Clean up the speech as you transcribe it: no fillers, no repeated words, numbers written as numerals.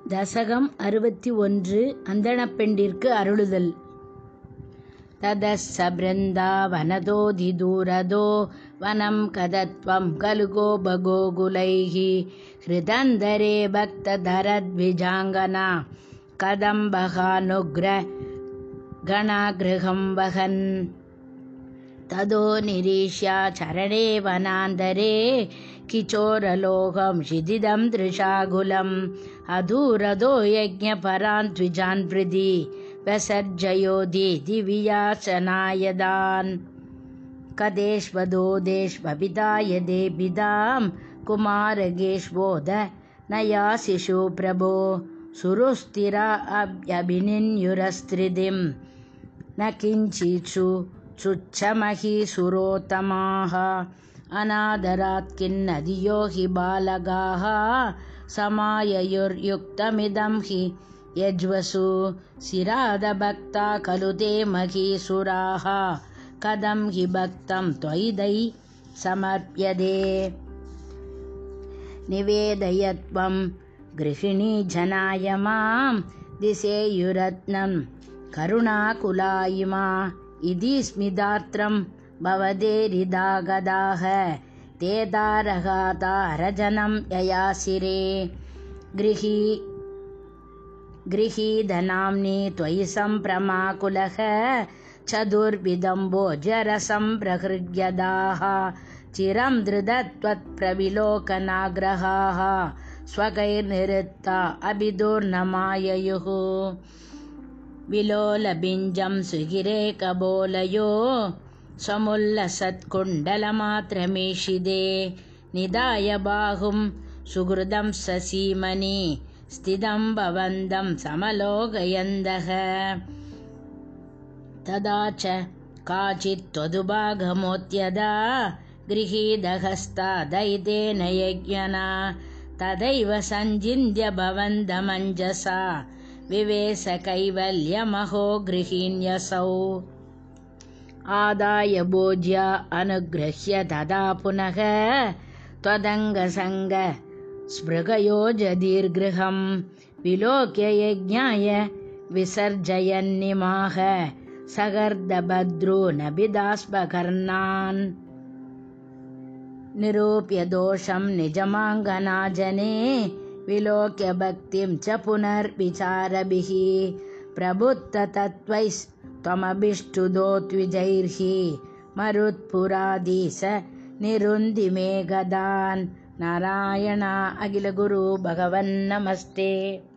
தசகம் 61 அந்தணப்பெண்டிற்கு அருளுதல். ததஸ்ஸ பிருந்தாவனதோதிதூரதோ வனம் கதத்வம் கலுகோ பகோகுலைः ஹிருதந்தரே பக்ததரத்விஜாங்கனா கதம்பகானுக்ர கணாகிருஹம் வகன் ததோ நிரீஷ்யா சரணே வனாந்தரே கிச்சோரலோகம் ஷிதிதம் திருஷாகுலம் அதூரதோ யஜ்ஞபரான் த்விஜான் வசர்ஜயோதி திவ்யாசனாயதான் கதேஷ்வதோதேஷ்வபிதாய தேபிதாம் குமாரகேஷ்வோத நயாசிஷு பிரபோ சுருஸ்திரா அபினின்யுரஸ்திரிதிம் ந கிஞ்சித்சு சுச்சமஹி சுரோத்தமாஹ அநாதராத் கின்னதியோ ஹி பாலகாஹ சமாயயுர்யுக்தமிதம் ஹி யஜ்வசு சிராதபக்தா கலு தே மகீசுராஹ கதம் ஹி பக்தம் த்வயி சமர்ப்யதே நிவேதயத்வம் கிருஹிணி ஜனாய மாம் திசேயுரத்னம் கருணாகுலாயிமா இதி ஸ்மிதார்த்ரம் பவதேரிதாகதாஹ தேதாரகாதாரஜனம் யயாசிரே கிரஹீதநாம்னி த்வயி சம்பிரமாகுலஹ சதுர்விதம்போஜரசம் பிரஹிருக்யதாஹ சிரம் திருதத்வத் பிரவிலோகனாக்ரஹாஹ ஸ்வகைர்நிருத்தா அபிதுர்நமாயயுः விலோலபிஞ்சம் சுகிரேகபோலயோ சமுல்லசத்குண்டலமாத்ரமீஷிதே நிதாய பாகும் சுகிருதம் சசீமனி ஸ்திதம் பவந்தம் சமலோகயந்தக ததா ச காச்சித் த்வதுபாகமோத்யதா கிரஹீதஹஸ்தா தைதேன யஜ்ஞனா ததைவ சஞ்சிந்த்ய பவந்தமஞ்சசா விவேச கைவல்யமஹோ கிருஹீண்யசௌ ஆதாய போஜ்யா அனுக்ரஹ்ய ததா புனக த்வதங்கசங்க ஸ்பிருகயோஜதீர்கிருஹம் விலோக்ய யஜ்ஞாய விசர்ஜயன்னிமாக சகர்தபத்ரு நபிதாஸ்பகர்ணான் நிரூப்ய தோஷம் நிஜமாங்கனாஜனே விலோக்ய பக்திம் ச புனர்விசாரபிः பிரபுத்த தத்வைஸ் त्वमभिष्टुदो द्विजैर्हि मरुत्पुराधीश निरुन्धि मे गदान् नारायण अखिल गुरु भगवन् नमस्ते।